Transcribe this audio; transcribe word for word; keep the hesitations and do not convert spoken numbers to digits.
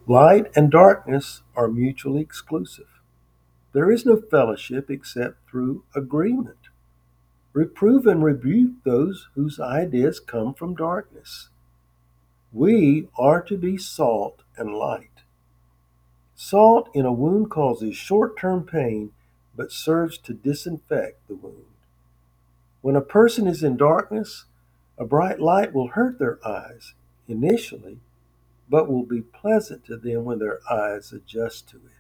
Light and darkness are mutually exclusive. There is no fellowship except through agreement. Reprove and rebuke those whose ideas come from darkness. We are to be salt and light. Salt in a wound causes short term pain but serves to disinfect the wound. When a person is in darkness, a bright light will hurt their eyes initially, but will be pleasant to them when their eyes adjust to it.